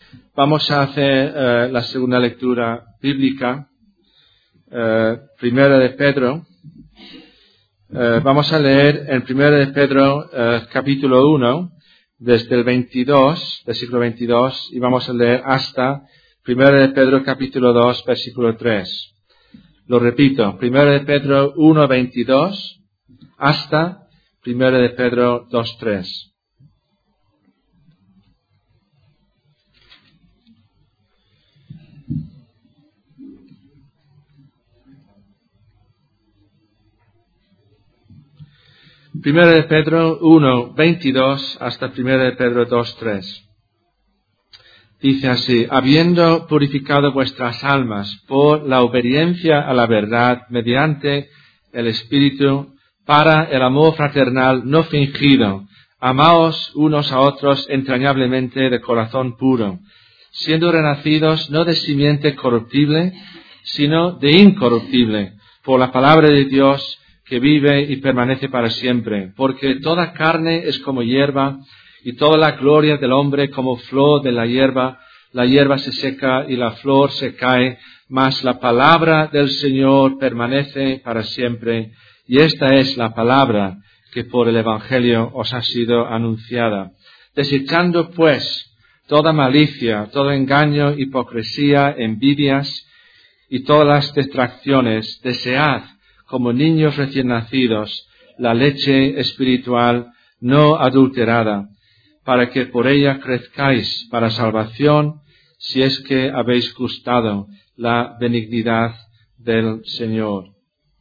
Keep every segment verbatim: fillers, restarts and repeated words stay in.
Vamos a hacer uh, la segunda lectura bíblica, uh, Primera de Pedro. Uh, vamos a leer en Primera de Pedro uh, capítulo uno, desde el veintidós, versículo veintidós, y vamos a leer hasta Primera de Pedro capítulo dos, versículo tres. Lo repito, Primera de Pedro uno, veintidós, hasta Primera de Pedro dos, tres. Primera de Pedro uno, veintidós hasta Primera de Pedro dos, tres. Dice así: habiendo purificado vuestras almas por la obediencia a la verdad mediante el Espíritu para el amor fraternal no fingido, amaos unos a otros entrañablemente de corazón puro, siendo renacidos no de simiente corruptible, sino de incorruptible, por la palabra de Dios, que vive y permanece para siempre, porque toda carne es como hierba, y toda la gloria del hombre como flor de la hierba. La hierba se seca y la flor se cae, mas la palabra del Señor permanece para siempre. Y esta es la palabra que por el Evangelio os ha sido anunciada. Desechando pues toda malicia, todo engaño, hipocresía, envidias y todas las distracciones, desead como niños recién nacidos la leche espiritual no adulterada, para que por ella crezcáis para salvación, si es que habéis gustado la benignidad del Señor.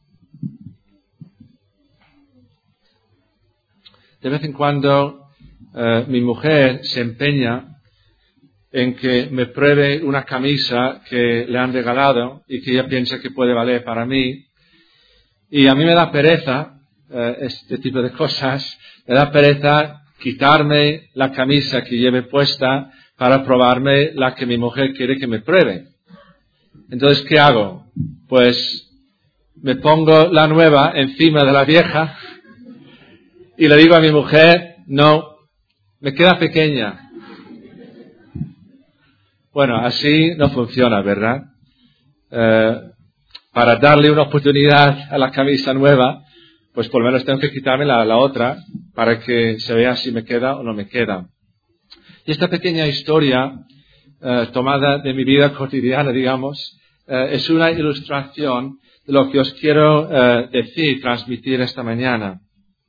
De vez en cuando eh, mi mujer se empeña en que me pruebe una camisa que le han regalado y que ella piensa que puede valer para mí. Y a mí me da pereza, eh, este tipo de cosas, me da pereza quitarme la camisa que lleve puesta para probarme la que mi mujer quiere que me pruebe. Entonces, ¿qué hago? Pues me pongo la nueva encima de la vieja y le digo a mi mujer, no, me queda pequeña. Bueno, así no funciona, ¿verdad? Eh, para darle una oportunidad a la camisa nueva, pues por lo menos tengo que quitarme la, la otra para que se vea si me queda o no me queda. Y esta pequeña historia, eh, tomada de mi vida cotidiana, digamos, eh, es una ilustración de lo que os quiero eh, decir, transmitir esta mañana.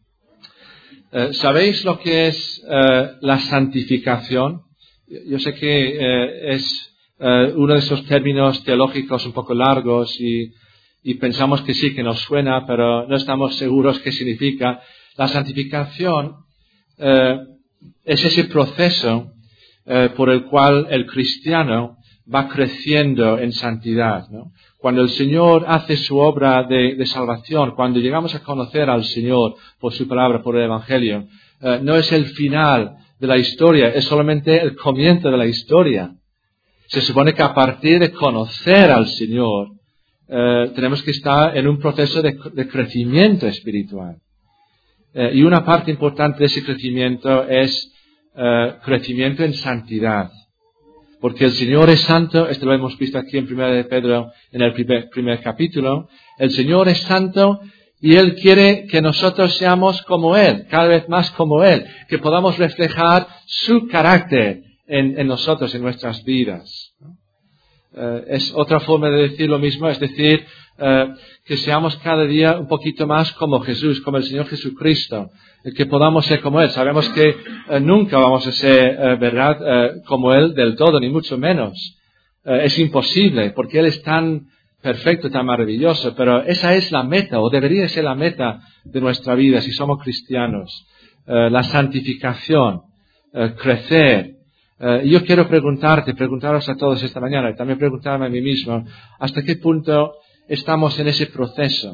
Eh, ¿Sabéis lo que es eh, la santificación? Yo sé que eh, es eh, uno de esos términos teológicos un poco largos y Y pensamos que sí, que nos suena, pero no estamos seguros qué significa. La santificación eh, es ese proceso eh, por el cual el cristiano va creciendo en santidad, ¿no? Cuando el Señor hace su obra de, de salvación, cuando llegamos a conocer al Señor por su palabra, por el Evangelio, eh, no es el final de la historia, es solamente el comienzo de la historia. Se supone que a partir de conocer al Señor, Uh, tenemos que estar en un proceso de, de crecimiento espiritual. Uh, y una parte importante de ese crecimiento es uh, crecimiento en santidad. Porque el Señor es santo, esto lo hemos visto aquí en Primera de Pedro, en el primer, primer capítulo. El Señor es santo y Él quiere que nosotros seamos como Él, cada vez más como Él, que podamos reflejar su carácter en, en nosotros, en nuestras vidas, ¿no? Uh, es otra forma de decir lo mismo, es decir, uh, que seamos cada día un poquito más como Jesús, como el Señor Jesucristo, uh, que podamos ser como Él. Sabemos que uh, nunca vamos a ser, uh, verdad, uh, como Él del todo, ni mucho menos. Uh, es imposible, porque Él es tan perfecto, tan maravilloso, pero esa es la meta, o debería ser la meta de nuestra vida, si somos cristianos. Uh, la santificación, uh, crecer. Uh, yo quiero preguntarte, preguntaros a todos esta mañana, y también preguntarme a mí mismo, ¿hasta qué punto estamos en ese proceso?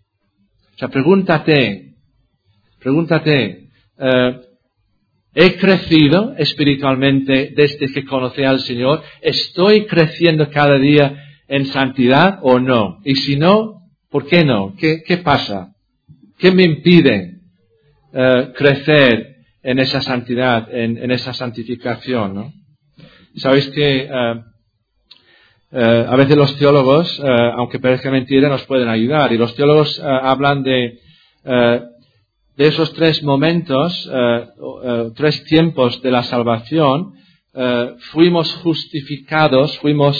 O sea, pregúntate, pregúntate, uh, ¿he crecido espiritualmente desde que conocí al Señor? ¿Estoy creciendo cada día en santidad o no? Y si no, ¿por qué no? ¿Qué, qué pasa? ¿Qué me impide uh, crecer en esa santidad, en, en esa santificación, ¿no? Sabéis que uh, uh, a veces los teólogos, uh, aunque parezca mentira, nos pueden ayudar. Y los teólogos uh, hablan de, uh, de esos tres momentos, uh, uh, tres tiempos de la salvación. Uh, fuimos justificados, fuimos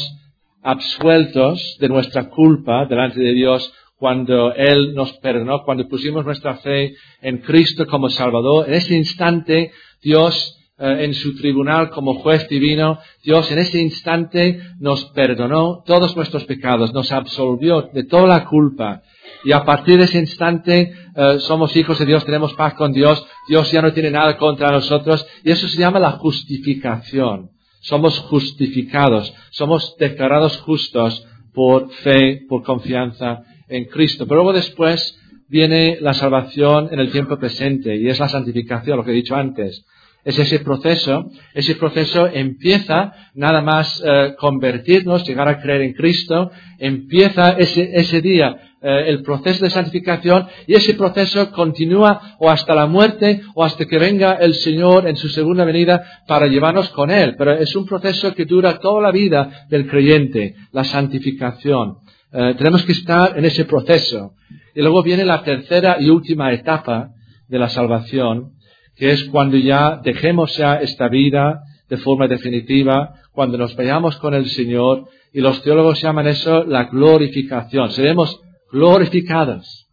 absueltos de nuestra culpa delante de Dios cuando Él nos perdonó, cuando pusimos nuestra fe en Cristo como Salvador. En ese instante, Dios, eh, en su tribunal como juez divino, Dios en ese instante nos perdonó todos nuestros pecados, nos absolvió de toda la culpa. Y a partir de ese instante, eh, somos hijos de Dios, tenemos paz con Dios, Dios ya no tiene nada contra nosotros, y eso se llama la justificación. Somos justificados, somos declarados justos por fe, por confianza en Cristo. Pero luego después viene la salvación en el tiempo presente, y es la santificación, lo que he dicho antes. Es ese proceso, ese proceso empieza nada más eh, convertirnos, llegar a creer en Cristo, empieza ese, ese día eh, el proceso de santificación, y ese proceso continúa o hasta la muerte o hasta que venga el Señor en su segunda venida para llevarnos con Él. Pero es un proceso que dura toda la vida del creyente, la santificación. Eh, tenemos que estar en ese proceso. Y luego viene la tercera y última etapa de la salvación, que es cuando ya dejemos ya esta vida de forma definitiva, cuando nos vayamos con el Señor, y los teólogos llaman eso la glorificación. Seremos glorificados.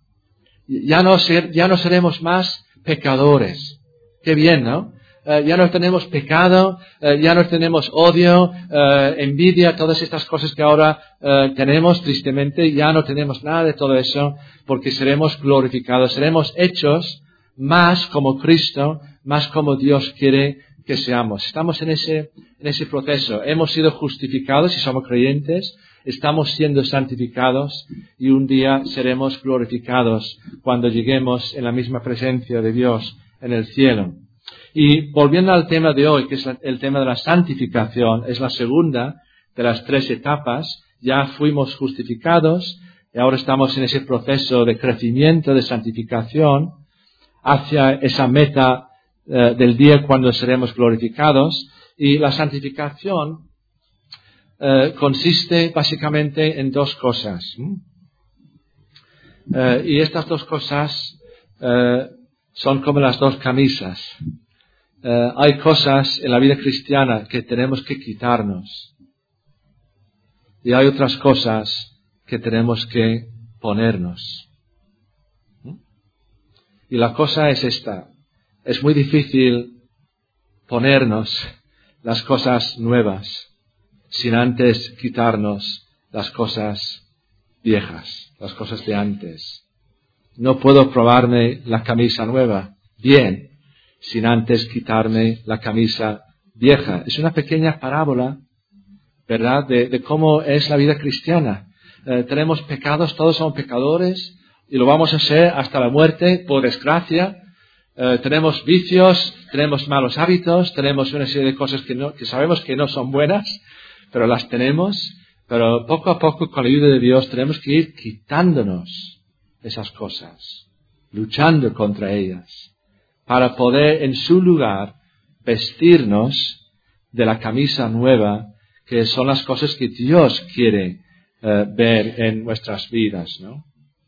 Ya no, ser, ya no seremos más pecadores. Qué bien, ¿no? Uh, ya no tenemos pecado, uh, ya no tenemos odio, uh, envidia, todas estas cosas que ahora uh, tenemos, tristemente, ya no tenemos nada de todo eso, porque seremos glorificados, seremos hechos más como Cristo, más como Dios quiere que seamos. Estamos en ese, en ese proceso. Hemos sido justificados y somos creyentes, estamos siendo santificados, y un día seremos glorificados cuando lleguemos en la misma presencia de Dios en el cielo. Y volviendo al tema de hoy, que es el tema de la santificación, es la segunda de las tres etapas. Ya fuimos justificados y ahora estamos en ese proceso de crecimiento, de santificación, hacia esa meta eh, del día cuando seremos glorificados. Y la santificación eh, consiste básicamente en dos cosas. Eh, y estas dos cosas eh, son como las dos camisas. Uh, hay cosas en la vida cristiana que tenemos que quitarnos, y hay otras cosas que tenemos que ponernos. ¿Mm? Y la cosa es esta: es muy difícil ponernos las cosas nuevas sin antes quitarnos las cosas viejas, las cosas de antes. No puedo probarme la camisa nueva bien sin antes quitarme la camisa vieja. Es una pequeña parábola, ¿verdad?, de, de cómo es la vida cristiana. Eh, tenemos pecados, todos somos pecadores, y lo vamos a ser hasta la muerte, por desgracia. Eh, tenemos vicios, tenemos malos hábitos, tenemos una serie de cosas que, no, que sabemos que no son buenas, pero las tenemos. Pero poco a poco, con la ayuda de Dios, tenemos que ir quitándonos esas cosas, luchando contra ellas, para poder en su lugar vestirnos de la camisa nueva, que son las cosas que Dios quiere uh, ver en nuestras vidas, ¿no?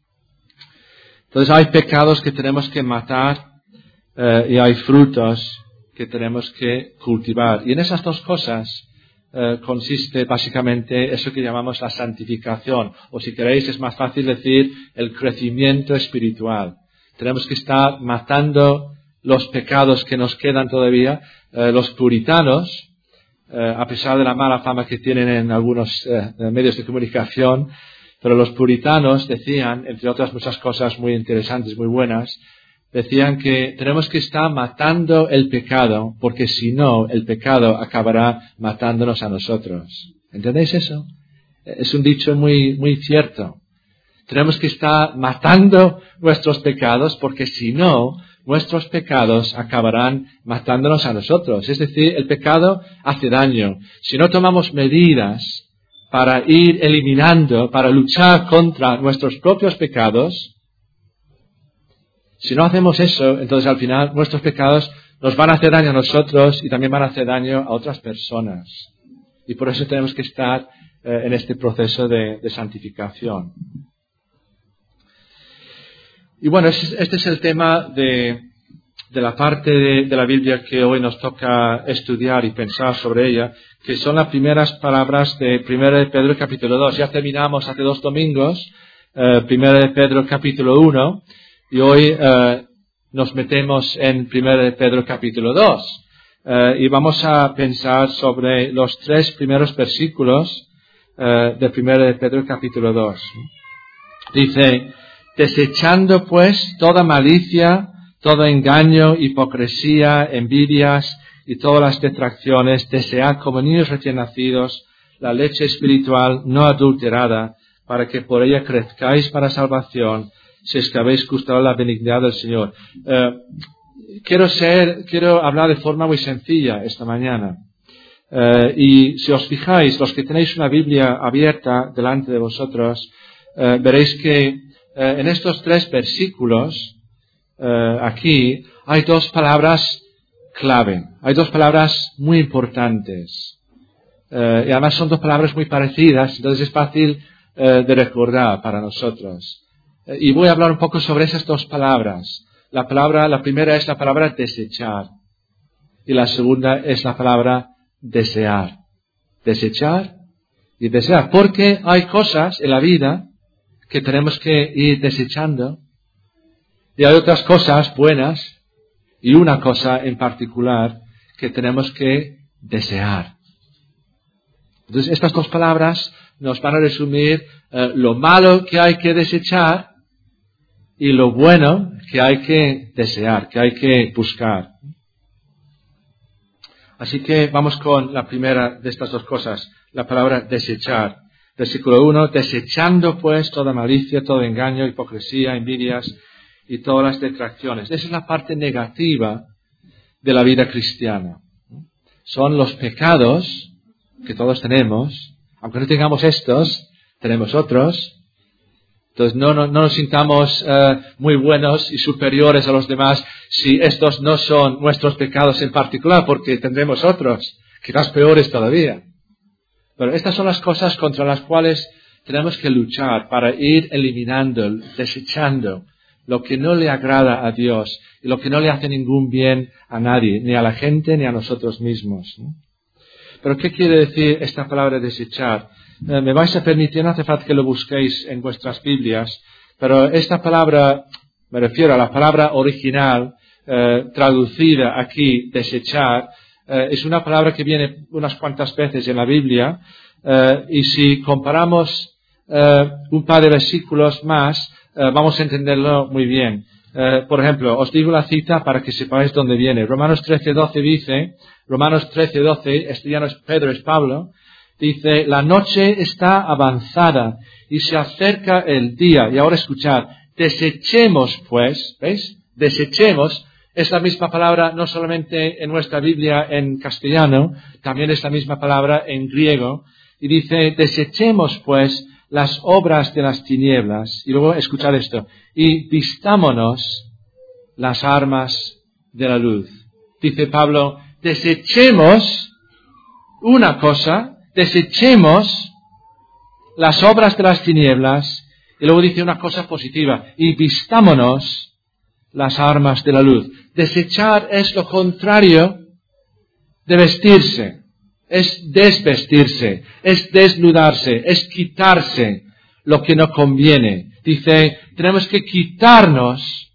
Entonces hay pecados que tenemos que matar uh, y hay frutos que tenemos que cultivar. Y en esas dos cosas uh, consiste básicamente eso que llamamos la santificación, o si queréis es más fácil decir el crecimiento espiritual. Tenemos que estar matando los pecados que nos quedan todavía. Eh, los puritanos, eh, a pesar de la mala fama que tienen en algunos eh, medios de comunicación, pero los puritanos decían, entre otras muchas cosas muy interesantes, muy buenas, decían que tenemos que estar matando el pecado, porque si no, el pecado acabará matándonos a nosotros. ¿Entendéis eso? Es un dicho muy, muy cierto. Tenemos que estar matando nuestros pecados, porque si no, nuestros pecados acabarán matándonos a nosotros. Es decir, el pecado hace daño. Si no tomamos medidas para ir eliminando, para luchar contra nuestros propios pecados, si no hacemos eso, entonces al final nuestros pecados nos van a hacer daño a nosotros y también van a hacer daño a otras personas. Y por eso tenemos que estar eh, en este proceso de, de santificación. Y bueno, este, este es el tema de, de la parte de, de la Biblia que hoy nos toca estudiar y pensar sobre ella, que son las primeras palabras de primera de Pedro capítulo dos. Ya terminamos hace dos domingos, eh, primera de Pedro capítulo uno, y hoy eh, nos metemos en primera de Pedro capítulo dos. Uh, y vamos a pensar sobre los tres primeros versículos uh, de primera de Pedro capítulo dos. Dice, desechando pues toda malicia, todo engaño, hipocresía, envidias y todas las detracciones, desead como niños recién nacidos la leche espiritual no adulterada, para que por ella crezcáis para salvación, si es que habéis gustado la benignidad del Señor. Uh, Quiero ser, quiero hablar de forma muy sencilla esta mañana. Eh, y si os fijáis, los que tenéis una Biblia abierta delante de vosotros, eh, veréis que eh, en estos tres versículos, eh, aquí, hay dos palabras clave. Hay dos palabras muy importantes. Eh, y además son dos palabras muy parecidas, entonces es fácil eh, de recordar para nosotros. Eh, y voy a hablar un poco sobre esas dos palabras. La palabra, la primera es la palabra desechar. Y la segunda es la palabra desear. Desechar y desear. Porque hay cosas en la vida que tenemos que ir desechando. Y hay otras cosas buenas. Y una cosa en particular que tenemos que desear. Entonces, estas dos palabras nos van a resumir eh, lo malo que hay que desechar y lo bueno que hay que desear, que hay que buscar. Así que vamos con la primera de estas dos cosas, la palabra desechar. Versículo uno, desechando pues toda malicia, todo engaño, hipocresía, envidias y todas las detracciones. Esa es la parte negativa de la vida cristiana. Son los pecados que todos tenemos, aunque no tengamos estos, tenemos otros. Entonces no, no, no nos sintamos uh, muy buenos y superiores a los demás si estos no son nuestros pecados en particular, porque tendremos otros, quizás peores todavía. Pero estas son las cosas contra las cuales tenemos que luchar para ir eliminando, desechando lo que no le agrada a Dios y lo que no le hace ningún bien a nadie, ni a la gente ni a nosotros mismos, ¿no? Pero ¿qué quiere decir esta palabra desechar? Eh, me vais a permitir, no hace falta que lo busquéis en vuestras Biblias, pero esta palabra, me refiero a la palabra original, eh, traducida aquí, desechar, eh, es una palabra que viene unas cuantas veces en la Biblia, eh, y si comparamos eh, un par de versículos más, eh, vamos a entenderlo muy bien. Eh, por ejemplo, os digo la cita para que sepáis dónde viene. Romanos trece doce dice, Romanos trece doce, este ya no es Pedro, es Pablo, dice, la noche está avanzada y se acerca el día. Y ahora escuchad, desechemos pues, ¿veis? Desechemos, es la misma palabra no solamente en nuestra Biblia en castellano, también es la misma palabra en griego. Y dice, desechemos pues las obras de las tinieblas. Y luego escuchad esto, y vistámonos las armas de la luz. Dice Pablo, desechemos una cosa, desechemos las obras de las tinieblas, y luego dice una cosa positiva, y vistámonos las armas de la luz. Desechar es lo contrario de vestirse, es desvestirse, es desnudarse, es quitarse lo que no conviene. Dice, tenemos que quitarnos,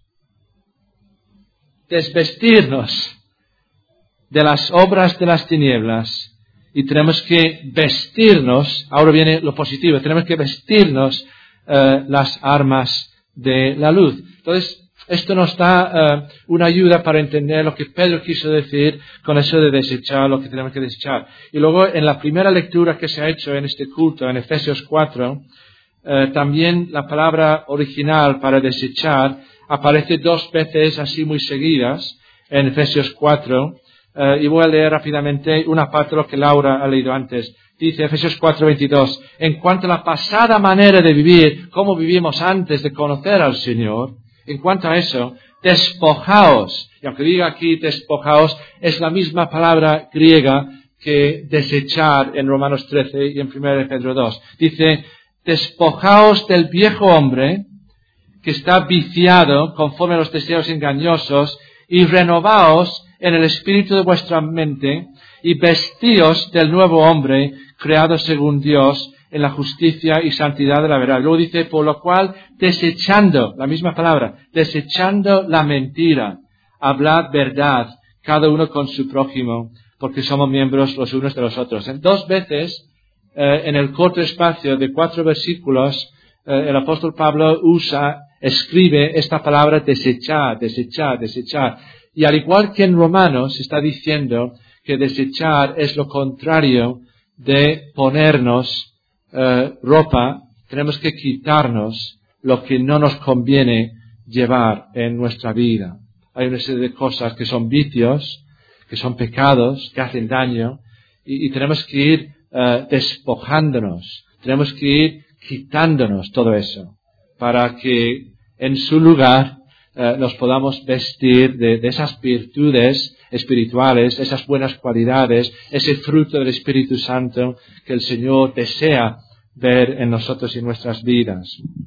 desvestirnos de las obras de las tinieblas y tenemos que vestirnos, ahora viene lo positivo, tenemos que vestirnos uh, las armas de la luz. Entonces, esto nos da uh, una ayuda para entender lo que Pedro quiso decir con eso de desechar lo que tenemos que desechar. Y luego, en la primera lectura que se ha hecho en este culto, en Efesios cuatro, uh, también la palabra original para desechar aparece dos veces así muy seguidas en Efesios cuatro. Uh, y voy a leer rápidamente una parte de lo que Laura ha leído antes. Dice Efesios cuatro veintidós, en cuanto a la pasada manera de vivir, cómo vivimos antes de conocer al Señor, en cuanto a eso, despojaos. Y aunque diga aquí despojaos, es la misma palabra griega que desechar en Romanos trece y en primera de Pedro dos. Dice, despojaos del viejo hombre que está viciado conforme a los deseos engañosos y renovaos en el espíritu de vuestra mente y vestíos del nuevo hombre creado según Dios en la justicia y santidad de la verdad. Luego dice, por lo cual, desechando, la misma palabra, desechando la mentira, hablad verdad, cada uno con su prójimo, porque somos miembros los unos de los otros. En dos veces, eh, en el corto espacio de cuatro versículos, eh, el apóstol Pablo usa, escribe esta palabra desechar, desechar, desechar. Y al igual que en Romanos, está diciendo que desechar es lo contrario de ponernos Uh, ropa, tenemos que quitarnos lo que no nos conviene llevar en nuestra vida. Hay una serie de cosas que son vicios, que son pecados, que hacen daño, y, y tenemos que ir uh, despojándonos, tenemos que ir quitándonos todo eso, para que en su lugar uh, nos podamos vestir de, de esas virtudes espirituales, esas buenas cualidades, ese fruto del Espíritu Santo que el Señor desea ver en nosotros y en nuestras vidas.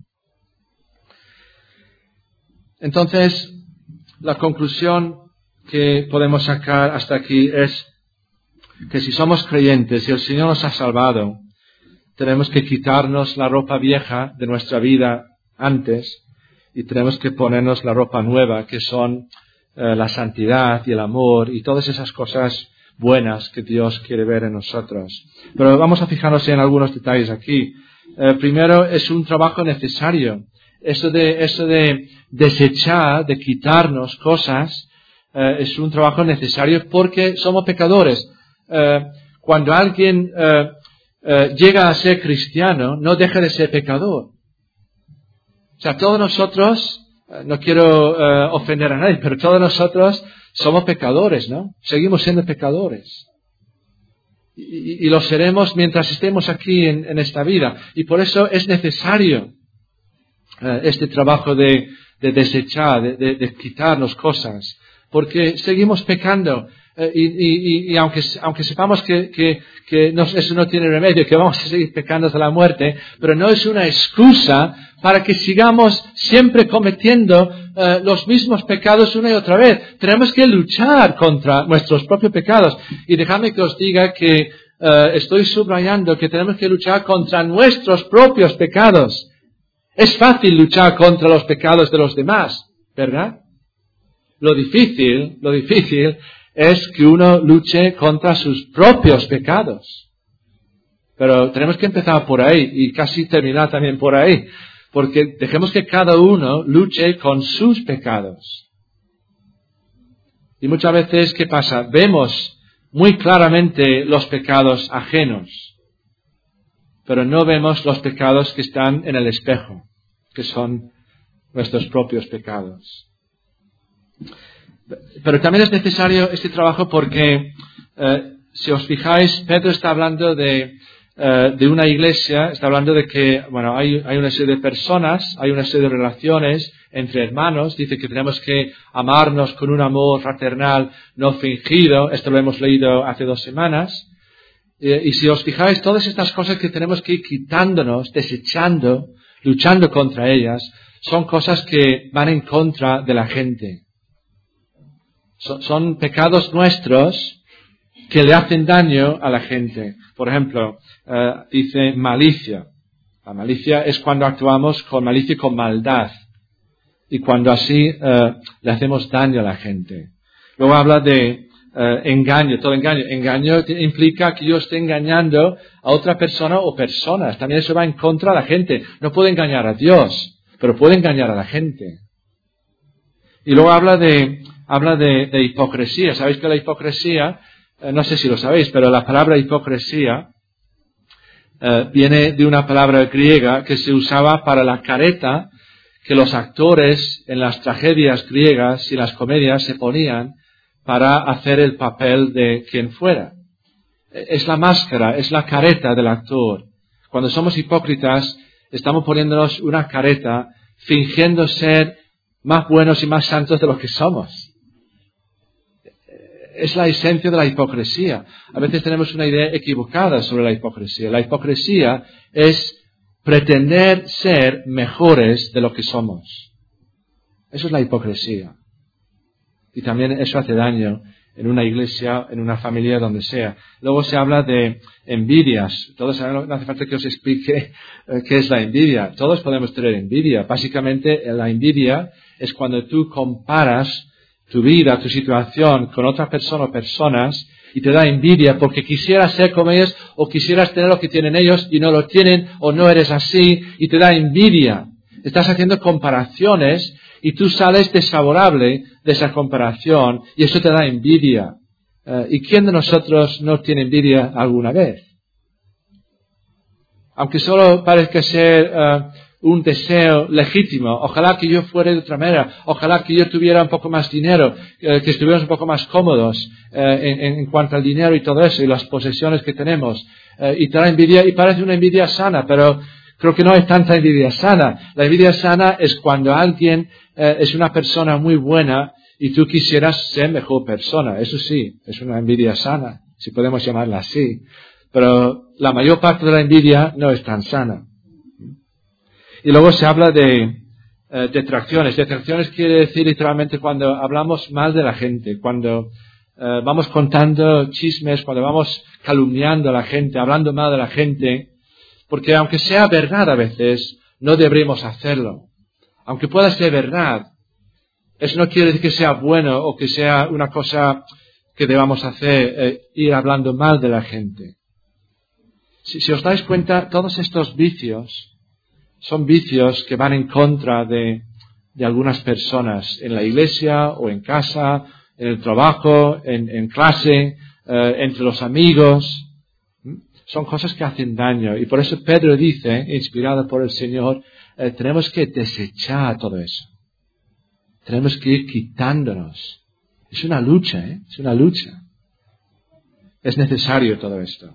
Entonces, la conclusión que podemos sacar hasta aquí es que si somos creyentes y el Señor nos ha salvado, tenemos que quitarnos la ropa vieja de nuestra vida antes y tenemos que ponernos la ropa nueva, que son Uh, la santidad y el amor y todas esas cosas buenas que Dios quiere ver en nosotros. Pero vamos a fijarnos en algunos detalles aquí. Uh, primero, es un trabajo necesario. Eso de, eso de desechar, de quitarnos cosas, uh, es un trabajo necesario porque somos pecadores. Uh, cuando alguien uh, uh, llega a ser cristiano, no deja de ser pecador. O sea, todos nosotros, no quiero uh, ofender a nadie, pero todos nosotros somos pecadores, ¿no? Seguimos siendo pecadores. Y, y, y lo seremos mientras estemos aquí en, en esta vida. Y por eso es necesario uh, este trabajo de, de desechar, de, de, de quitarnos cosas. Porque seguimos pecando. Uh, y, y, y aunque, aunque sepamos que, que, que no, eso no tiene remedio, que vamos a seguir pecando hasta la muerte, pero no es una excusa para que sigamos siempre cometiendo uh, los mismos pecados una y otra vez. Tenemos que luchar contra nuestros propios pecados. Y dejadme que os diga que uh, estoy subrayando que tenemos que luchar contra nuestros propios pecados. Es fácil luchar contra los pecados de los demás, ¿verdad? Lo difícil, lo difícil es que uno luche contra sus propios pecados. Pero tenemos que empezar por ahí y casi terminar también por ahí. Porque dejemos que cada uno luche con sus pecados. Y muchas veces, ¿qué pasa? Vemos muy claramente los pecados ajenos, pero no vemos los pecados que están en el espejo, que son nuestros propios pecados. Pero también es necesario este trabajo porque, eh, si os fijáis, Pedro está hablando de Uh, de una iglesia, está hablando de que, bueno, hay, hay una serie de personas, hay una serie de relaciones entre hermanos, dice que tenemos que amarnos con un amor fraternal no fingido, esto lo hemos leído hace dos semanas, y, y si os fijáis, todas estas cosas que tenemos que ir quitándonos, desechando, luchando contra ellas, son cosas que van en contra de la gente. Son, son pecados nuestros que le hacen daño a la gente. Por ejemplo, uh, dice malicia. La malicia es cuando actuamos con malicia y con maldad. Y cuando así uh, le hacemos daño a la gente. Luego habla de uh, engaño, todo engaño. Engaño implica que yo esté engañando a otra persona o personas. También eso va en contra de la gente. No puede engañar a Dios, pero puede engañar a la gente. Y luego habla de, habla de, de hipocresía. ¿Sabéis que la hipocresía, no sé si lo sabéis, pero la palabra hipocresía uh, viene de una palabra griega que se usaba para la careta que los actores en las tragedias griegas y las comedias se ponían para hacer el papel de quien fuera. Es la máscara, es la careta del actor. Cuando somos hipócritas, estamos poniéndonos una careta fingiendo ser más buenos y más santos de lo que somos. es la esencia de la hipocresía. A veces tenemos una idea equivocada sobre la hipocresía. La hipocresía es pretender ser mejores de lo que somos. Eso es la hipocresía. Y también eso hace daño en una iglesia, en una familia, donde sea. Luego se habla de envidias. Todos saben, no hace falta que os explique eh, qué es la envidia. Todos podemos tener envidia. Básicamente, la envidia es cuando tú comparas tu vida, tu situación con otra persona o personas y te da envidia porque quisieras ser como ellos o quisieras tener lo que tienen ellos y no lo tienen o no eres así y te da envidia. Estás haciendo comparaciones y tú sales desfavorable de esa comparación y eso te da envidia. Uh, ¿Y quién de nosotros no tiene envidia alguna vez? Aunque solo parezca ser uh, un deseo legítimo. Ojalá que yo fuera de otra manera. Ojalá que yo tuviera un poco más dinero, eh, que estuviéramos un poco más cómodos eh, en, en cuanto al dinero y todo eso y las posesiones que tenemos. Eh, y te da envidia y parece una envidia sana, pero creo que no es tanta envidia sana. La envidia sana es cuando alguien eh, es una persona muy buena y tú quisieras ser mejor persona. Eso sí, es una envidia sana, si podemos llamarla así. Pero la mayor parte de la envidia no es tan sana. Y luego se habla de eh, detracciones. Detracciones quiere decir literalmente cuando hablamos mal de la gente, cuando eh, vamos contando chismes, cuando vamos calumniando a la gente, hablando mal de la gente, porque aunque sea verdad a veces, no deberíamos hacerlo. Aunque pueda ser verdad, eso no quiere decir que sea bueno o que sea una cosa que debamos hacer, eh, ir hablando mal de la gente. Si, si os dais cuenta, todos estos vicios son vicios que van en contra de, de algunas personas en la iglesia o en casa, en el trabajo, en, en clase, eh, entre los amigos. Son cosas que hacen daño. Y por eso Pedro dice, inspirado por el Señor, eh, tenemos que desechar todo eso. Tenemos que ir quitándonos. Es una lucha, ¿eh? Es una lucha. Es necesario todo esto.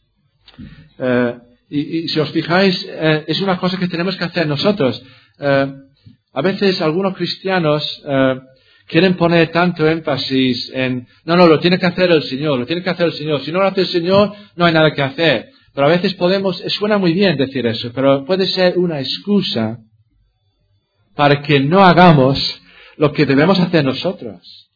Eh, Y, y si os fijáis, eh, es una cosa que tenemos que hacer nosotros. Eh, a veces algunos cristianos eh, quieren poner tanto énfasis en, no, no, lo tiene que hacer el Señor, lo tiene que hacer el Señor. Si no lo hace el Señor, no hay nada que hacer. Pero a veces podemos, suena muy bien decir eso, pero puede ser una excusa para que no hagamos lo que debemos hacer nosotros.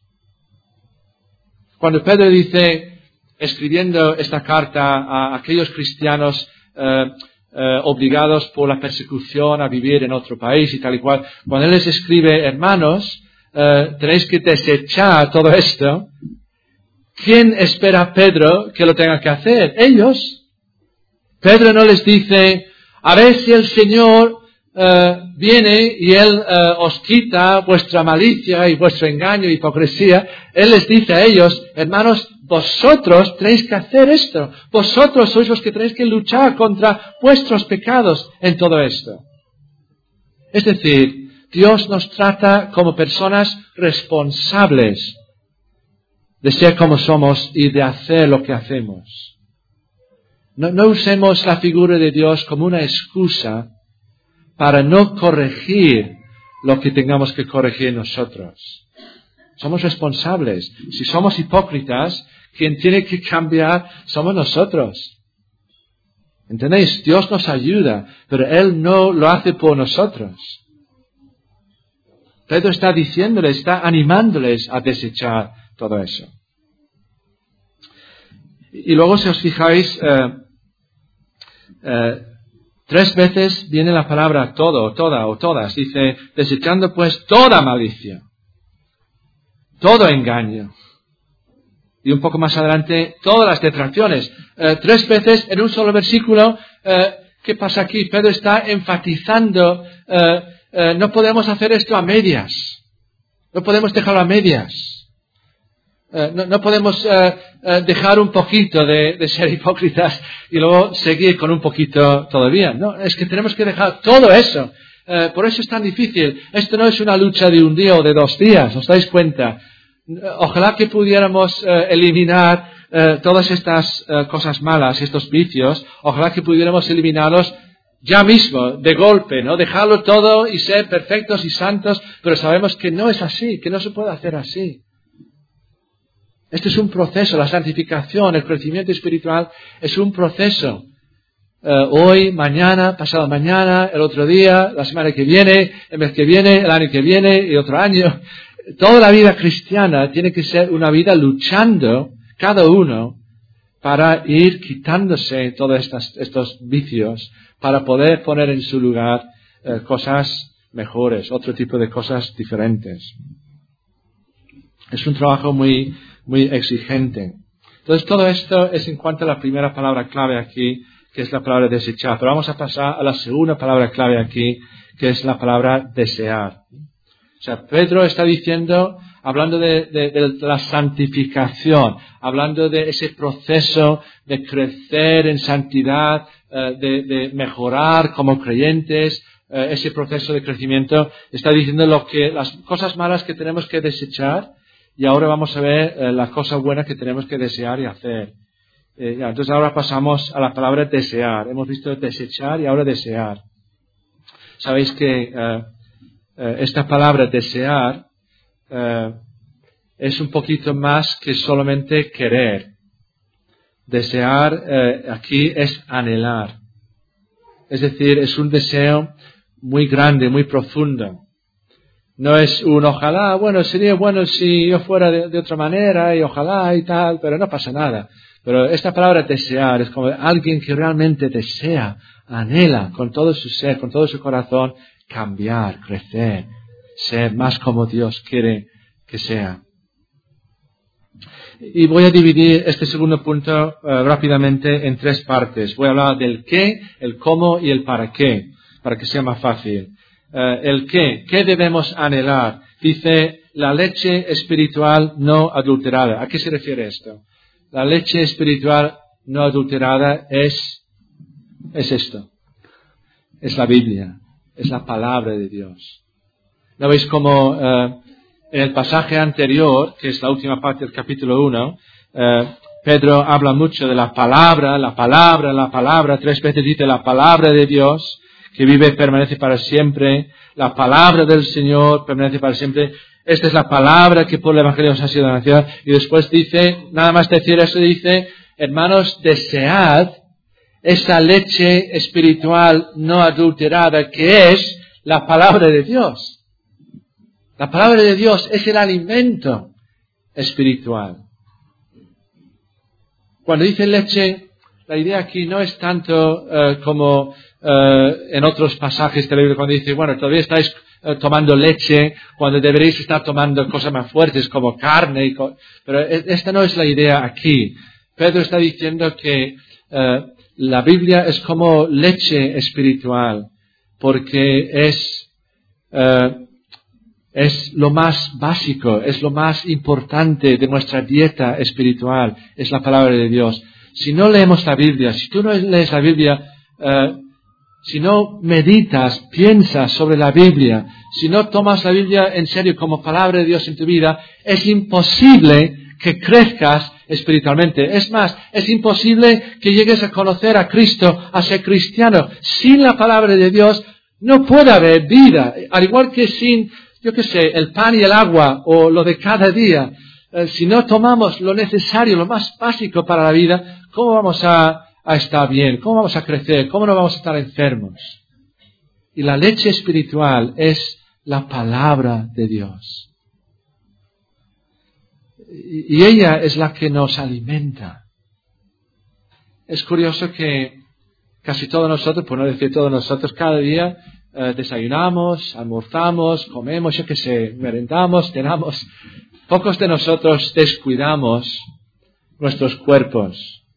Cuando Pedro dice, escribiendo esta carta a aquellos cristianos Eh, eh, obligados por la persecución a vivir en otro país y tal y cual. Cuando él les escribe, hermanos, eh, tenéis que desechar todo esto. ¿Quién espera a Pedro que lo tenga que hacer? Ellos. Pedro no les dice, a ver si el Señor eh, viene y Él eh, os quita vuestra malicia y vuestro engaño y hipocresía. Él les dice a ellos, hermanos, vosotros tenéis que hacer esto. Vosotros sois los que tenéis que luchar contra vuestros pecados en todo esto. Es decir, Dios nos trata como personas responsables de ser como somos y de hacer lo que hacemos. No, no usemos la figura de Dios como una excusa para no corregir lo que tengamos que corregir nosotros. Somos responsables. Si somos hipócritas, quien tiene que cambiar somos nosotros. ¿Entendéis? Dios nos ayuda, pero Él no lo hace por nosotros. Pedro está diciéndoles, está animándoles a desechar todo eso. Y luego, si os fijáis, eh, eh, tres veces viene la palabra todo, o toda, o todas. Dice, desechando pues toda malicia, todo engaño. Y un poco más adelante, todas las detracciones. Eh, tres veces en un solo versículo. Eh, ¿Qué pasa aquí? Pedro está enfatizando, eh, eh, no podemos hacer esto a medias. No podemos dejarlo a medias. Eh, no, no podemos eh, eh, dejar un poquito de, de ser hipócritas y luego seguir con un poquito todavía. No, es que tenemos que dejar todo eso. Eh, por eso es tan difícil. Esto no es una lucha de un día o de dos días, ¿os dais cuenta? Ojalá que pudiéramos eh, eliminar eh, todas estas eh, cosas malas, estos vicios. Ojalá que pudiéramos eliminarlos ya mismo, de golpe, ¿no? Dejarlo todo y ser perfectos y santos, pero sabemos que no es así, que no se puede hacer así. Este es un proceso, la santificación, el crecimiento espiritual es un proceso. Uh, hoy, mañana, pasado mañana, el otro día, la semana que viene, el mes que viene, el año que viene y otro año. Toda la vida cristiana tiene que ser una vida luchando, cada uno, para ir quitándose todos estos, estos vicios, para poder poner en su lugar eh, cosas mejores, otro tipo de cosas diferentes. Es un trabajo muy, muy exigente. Entonces todo esto es en cuanto a la primera palabra clave aquí, que es la palabra desechar. Pero vamos a pasar a la segunda palabra clave aquí, que es la palabra desear. O sea, Pedro está diciendo, hablando de, de, de la santificación, hablando de ese proceso de crecer en santidad, eh, de, de mejorar como creyentes, eh, ese proceso de crecimiento, está diciendo lo que, las cosas malas que tenemos que desechar, y ahora vamos a ver eh, las cosas buenas que tenemos que desear y hacer. Eh, ya, entonces ahora pasamos a la palabra desear. Hemos visto desechar y ahora desear. Sabéis que eh, eh, esta palabra desear eh, es un poquito más que solamente querer. Desear eh, aquí es anhelar. Es decir, es un deseo muy grande, muy profundo. No es un ojalá, bueno, sería bueno si yo fuera de, de otra manera y ojalá y tal, pero no pasa nada. Pero esta palabra desear es como alguien que realmente desea, anhela con todo su ser, con todo su corazón, cambiar, crecer, ser más como Dios quiere que sea. Y voy a dividir este segundo punto uh, rápidamente en tres partes. Voy a hablar del qué, el cómo y el para qué, para que sea más fácil. Uh, el qué, ¿qué debemos anhelar? Dice, la leche espiritual no adulterada. ¿A qué se refiere esto? La leche espiritual no adulterada es, es esto. Es la Biblia. Es la palabra de Dios. ¿No veis cómo uh, en el pasaje anterior, que es la última parte del capítulo uno, uh, Pedro habla mucho de la palabra, la palabra, la palabra, tres veces dice la palabra de Dios, que vive y permanece para siempre, la palabra del Señor permanece para siempre. Esta es la palabra que por el Evangelio nos ha sido anunciada. Y después dice, nada más decir eso, dice, hermanos, desead esa leche espiritual no adulterada que es la palabra de Dios. La palabra de Dios es el alimento espiritual. Cuando dice leche, la idea aquí no es tanto uh, como uh, en otros pasajes de la Biblia cuando dice, bueno, todavía estáis uh, tomando leche cuando deberéis estar tomando cosas más fuertes como carne. Y co- Pero esta no es la idea aquí. Pedro está diciendo que uh, la Biblia es como leche espiritual porque es... Uh, Es lo más básico, es lo más importante de nuestra dieta espiritual, es la palabra de Dios. Si no leemos la Biblia, si tú no lees la Biblia, uh, si no meditas, piensas sobre la Biblia, si no tomas la Biblia en serio como palabra de Dios en tu vida, es imposible que crezcas espiritualmente. Es más, es imposible que llegues a conocer a Cristo, a ser cristiano. Sin la palabra de Dios no puede haber vida, al igual que sin... yo qué sé, el pan y el agua o lo de cada día, eh, si no tomamos lo necesario, lo más básico para la vida, ¿cómo vamos a, a estar bien? ¿Cómo vamos a crecer? ¿Cómo no vamos a estar enfermos? Y la leche espiritual es la palabra de Dios. Y, y ella es la que nos alimenta. Es curioso que casi todos nosotros, por no decir todos nosotros, cada día Uh, desayunamos, almorzamos, comemos, yo qué sé, merendamos, cenamos. Pocos de nosotros descuidamos nuestros cuerpos.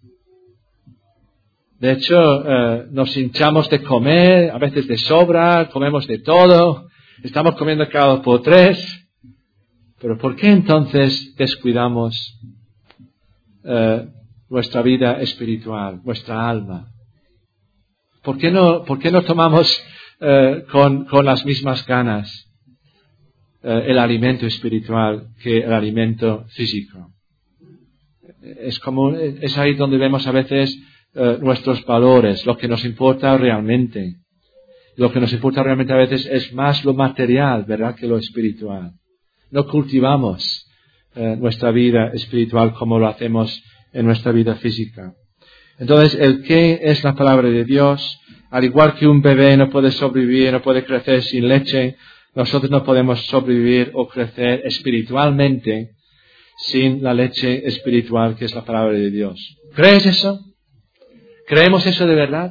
De hecho, uh, nos hinchamos de comer, a veces de sobra, comemos de todo, estamos comiendo cada dos por tres. Pero ¿por qué entonces descuidamos uh, nuestra vida espiritual, nuestra alma? ¿Por qué no, por qué no tomamos Uh, con, con las mismas ganas uh, el alimento espiritual que el alimento físico? Es como, es ahí donde vemos a veces uh, nuestros valores, lo que nos importa realmente. Lo que nos importa realmente a veces es más lo material, ¿verdad?, que lo espiritual. No cultivamos eh, nuestra vida espiritual como lo hacemos en nuestra vida física. Entonces, el qué es la palabra de Dios. Al igual que un bebé no puede sobrevivir, no puede crecer sin leche, nosotros no podemos sobrevivir o crecer espiritualmente sin la leche espiritual que es la palabra de Dios. ¿Crees eso? ¿Creemos eso de verdad?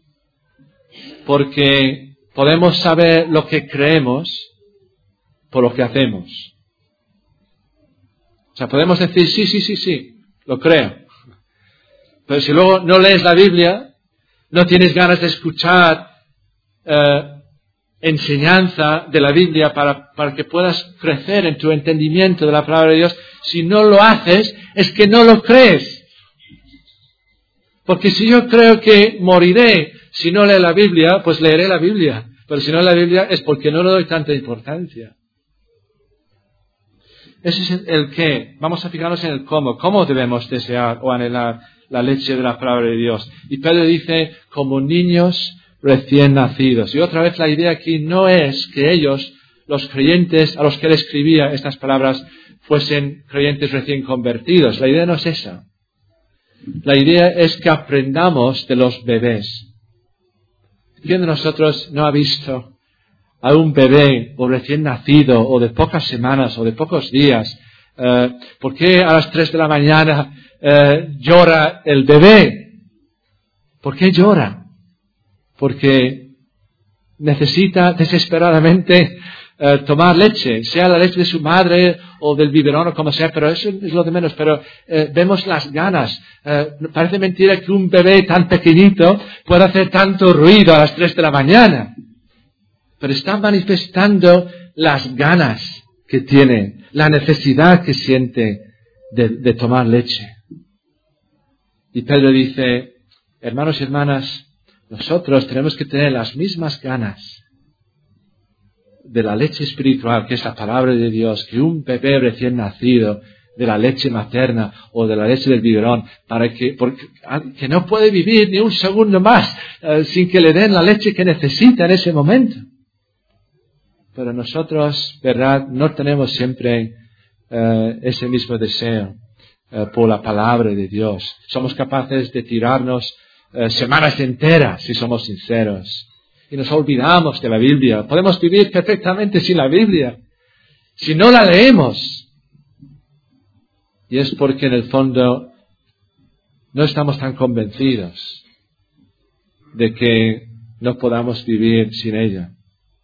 Porque podemos saber lo que creemos por lo que hacemos. O sea, podemos decir, sí, sí, sí, sí, lo creo. Pero si luego no lees la Biblia, no tienes ganas de escuchar eh, enseñanza de la Biblia para, para que puedas crecer en tu entendimiento de la palabra de Dios, si no lo haces, es que no lo crees. Porque si yo creo que moriré si no leo la Biblia, pues leeré la Biblia. Pero si no leo la Biblia es porque no le doy tanta importancia. Ese es el, el qué. Vamos a fijarnos en el cómo. ¿Cómo debemos desear o anhelar la leche de la palabra de Dios? Y Pedro dice, como niños recién nacidos. Y otra vez la idea aquí no es que ellos, los creyentes a los que él escribía estas palabras, fuesen creyentes recién convertidos. La idea no es esa. La idea es que aprendamos de los bebés. ¿Quién de nosotros no ha visto a un bebé o recién nacido o de pocas semanas o de pocos días? Eh, ¿Por qué a las tres de la mañana eh, llora el bebé? ¿Por qué llora? Porque necesita desesperadamente eh, tomar leche, sea la leche de su madre o del biberón o como sea, pero eso es lo de menos. Pero eh, vemos las ganas. Eh, parece mentira que un bebé tan pequeñito pueda hacer tanto ruido a las tres de la mañana. Pero está manifestando las ganas que tiene, la necesidad que siente de, de tomar leche. Y Pedro dice, hermanos y hermanas, nosotros tenemos que tener las mismas ganas de la leche espiritual, que es la palabra de Dios, que un bebé recién nacido, de la leche materna o de la leche del biberón, para que, porque, que no puede vivir ni un segundo más eh, sin que le den la leche que necesita en ese momento. Pero nosotros, ¿verdad?, no tenemos siempre eh, ese mismo deseo eh, por la palabra de Dios. Somos capaces de tirarnos eh, semanas enteras, si somos sinceros, y nos olvidamos de la Biblia. Podemos vivir perfectamente sin la Biblia, si no la leemos. Y es porque en el fondo no estamos tan convencidos de que no podamos vivir sin ella.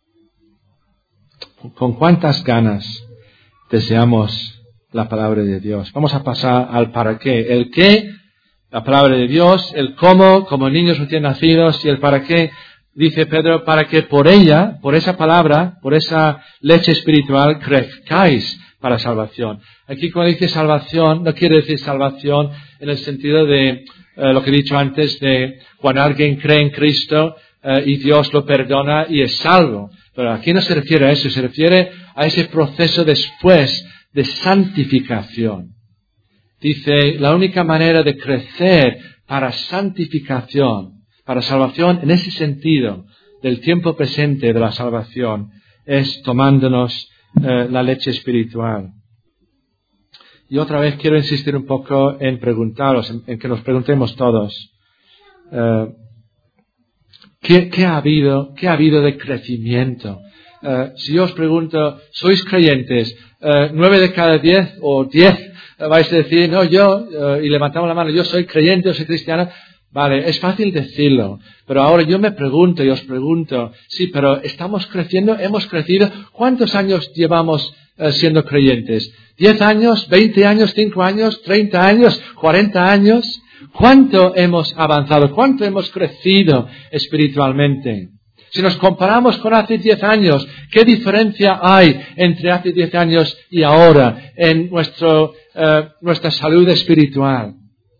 ¿Con cuántas ganas deseamos la palabra de Dios? Vamos a pasar al para qué. El qué, la palabra de Dios. El cómo, como niños recién nacidos. Y el para qué, dice Pedro, para que por ella, por esa palabra, por esa leche espiritual, crezcáis para salvación. Aquí cuando dice salvación, no quiere decir salvación en el sentido de eh, lo que he dicho antes, de cuando alguien cree en Cristo eh, y Dios lo perdona y es salvo. Pero aquí no se refiere a eso, se refiere a ese proceso después de santificación. Dice, la única manera de crecer para santificación, para salvación en ese sentido del tiempo presente de la salvación, es tomándonos eh, la leche espiritual. Y otra vez quiero insistir un poco en preguntaros, en, en que nos preguntemos todos, eh, ¿qué, qué ha habido, qué ha habido de crecimiento? Eh, si yo os pregunto, ¿sois creyentes? Eh, ¿Nueve de cada diez o diez eh, vais a decir, no, yo, eh, y levantamos la mano, yo soy creyente o soy cristiano? Vale, es fácil decirlo, pero ahora yo me pregunto y os pregunto, sí, pero ¿estamos creciendo? ¿Hemos crecido? ¿Cuántos años llevamos eh, siendo creyentes? ¿Diez años? ¿Veinte años? ¿Cinco años? ¿Treinta años? ¿Cuarenta años? ¿Cuánto hemos avanzado? ¿Cuánto hemos crecido espiritualmente? Si nos comparamos con hace diez años, ¿qué diferencia hay entre hace diez años y ahora en nuestro, eh, nuestra salud espiritual?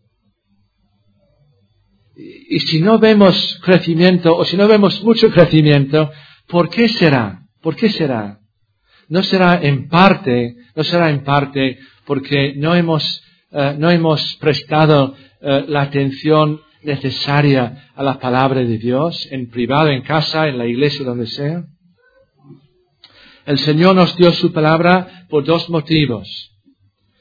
Y si no vemos crecimiento, o si no vemos mucho crecimiento, ¿por qué será? ¿Por qué será? No será en parte, no será en parte porque no hemos, uh, no hemos prestado uh, la atención necesaria a la palabra de Dios, en privado, en casa, en la iglesia, donde sea. El Señor nos dio su palabra por dos motivos.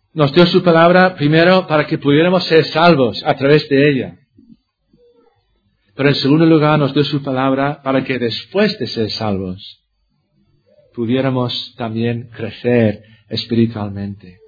nos dio su palabra primero para que pudiéramos ser salvos a través de ella. Pero en segundo lugar nos dio su palabra para que después de ser salvos pudiéramos también crecer espiritualmente.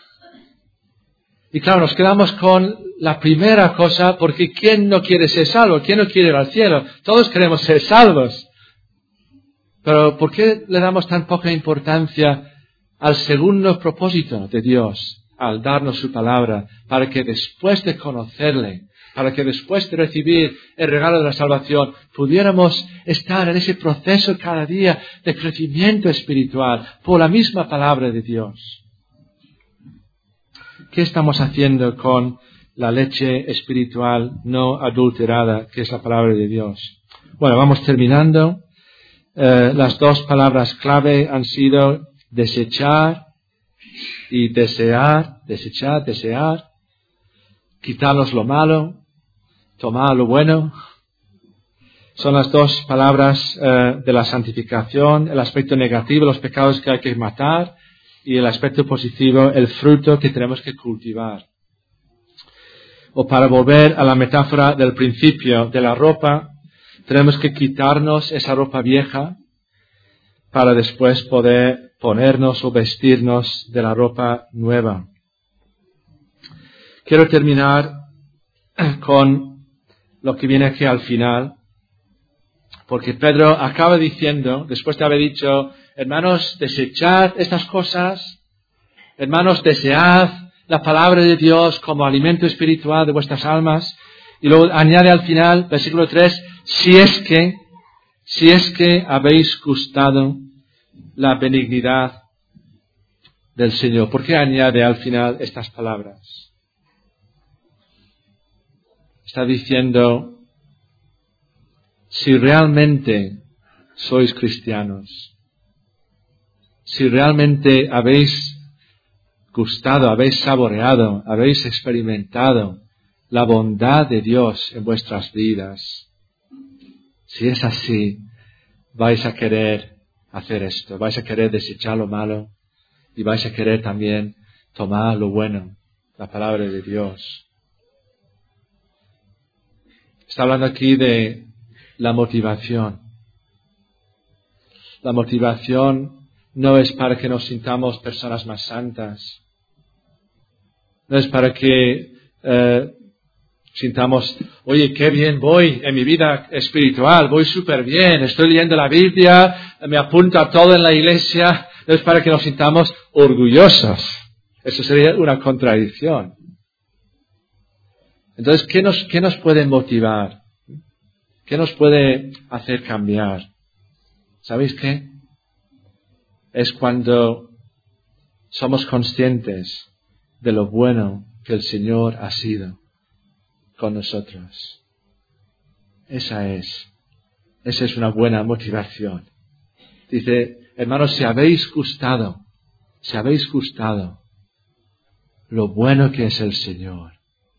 Y claro, nos quedamos con la primera cosa, porque ¿quién no quiere ser salvo? ¿Quién no quiere ir al cielo? Todos queremos ser salvos. Pero ¿por qué le damos tan poca importancia al segundo propósito de Dios al darnos su palabra? Para que después de conocerle, para que después de recibir el regalo de la salvación, pudiéramos estar en ese proceso cada día de crecimiento espiritual por la misma palabra de Dios. ¿Qué estamos haciendo con la leche espiritual no adulterada, que es la palabra de Dios? Bueno, vamos terminando. Eh, las dos palabras clave han sido desechar y desear, desechar, desear, quitarnos lo malo, tomar lo bueno. Son las dos palabras eh, de la santificación, el aspecto negativo, los pecados que hay que matar, y el aspecto positivo, el fruto que tenemos que cultivar. O para volver a la metáfora del principio de la ropa, tenemos que quitarnos esa ropa vieja para después poder ponernos o vestirnos de la ropa nueva. Quiero terminar con lo que viene aquí al final, porque Pedro acaba diciendo, después de haber dicho, hermanos, desechad estas cosas, hermanos, desead la palabra de Dios como alimento espiritual de vuestras almas, y luego añade al final, versículo tres, si es que, si es que habéis gustado la benignidad del Señor. ¿Por qué añade al final estas palabras? Está diciendo, si realmente sois cristianos, si realmente habéis gustado, habéis saboreado, habéis experimentado la bondad de Dios en vuestras vidas, si es así, vais a querer hacer esto, vais a querer desechar lo malo y vais a querer también tomar lo bueno, la palabra de Dios. Está hablando aquí de la motivación. La motivación no es para que nos sintamos personas más santas. No es para que eh, sintamos, oye, qué bien voy en mi vida espiritual, voy súper bien, estoy leyendo la Biblia, me apunto a todo en la iglesia. No es para que nos sintamos orgullosos. Eso sería una contradicción. Entonces, ¿qué nos, qué nos puede motivar? ¿Qué nos puede hacer cambiar? ¿Sabéis qué? Es cuando somos conscientes de lo bueno que el Señor ha sido con nosotros. Esa es, esa es una buena motivación. Dice, hermanos, si habéis gustado, si habéis gustado lo bueno que es el Señor,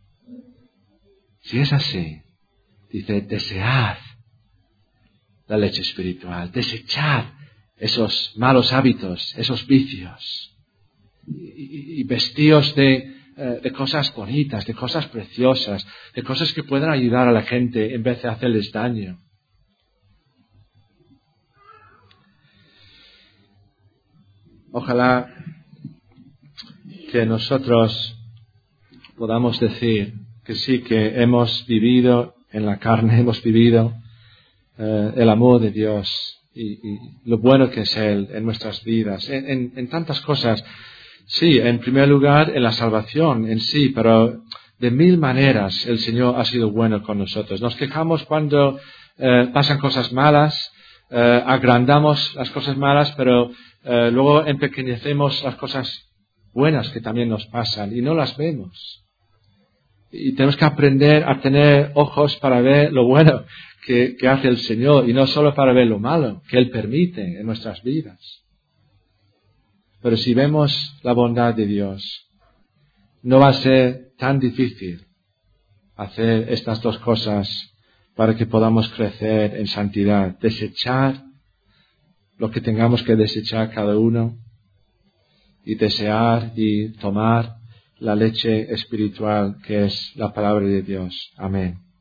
si es así, dice, desead la leche espiritual, desechad esos malos hábitos, esos vicios, y, y vestíos de, eh, de cosas bonitas, de cosas preciosas, de cosas que puedan ayudar a la gente en vez de hacerles daño. Ojalá que nosotros podamos decir que sí, que hemos vivido en la carne, hemos vivido eh, el amor de Dios y, y lo bueno que es Él en nuestras vidas, en, en, en tantas cosas. Sí, en primer lugar en la salvación en sí, pero de mil maneras el Señor ha sido bueno con nosotros. Nos quejamos cuando eh, pasan cosas malas, eh, agrandamos las cosas malas, pero eh, luego empequeñecemos las cosas buenas que también nos pasan y no las vemos. Y tenemos que aprender a tener ojos para ver lo bueno que, que hace el Señor y no solo para ver lo malo que Él permite en nuestras vidas. Pero si vemos la bondad de Dios, no va a ser tan difícil hacer estas dos cosas para que podamos crecer en santidad. Desechar lo que tengamos que desechar cada uno y desear y tomar la leche espiritual que es la palabra de Dios. Amén.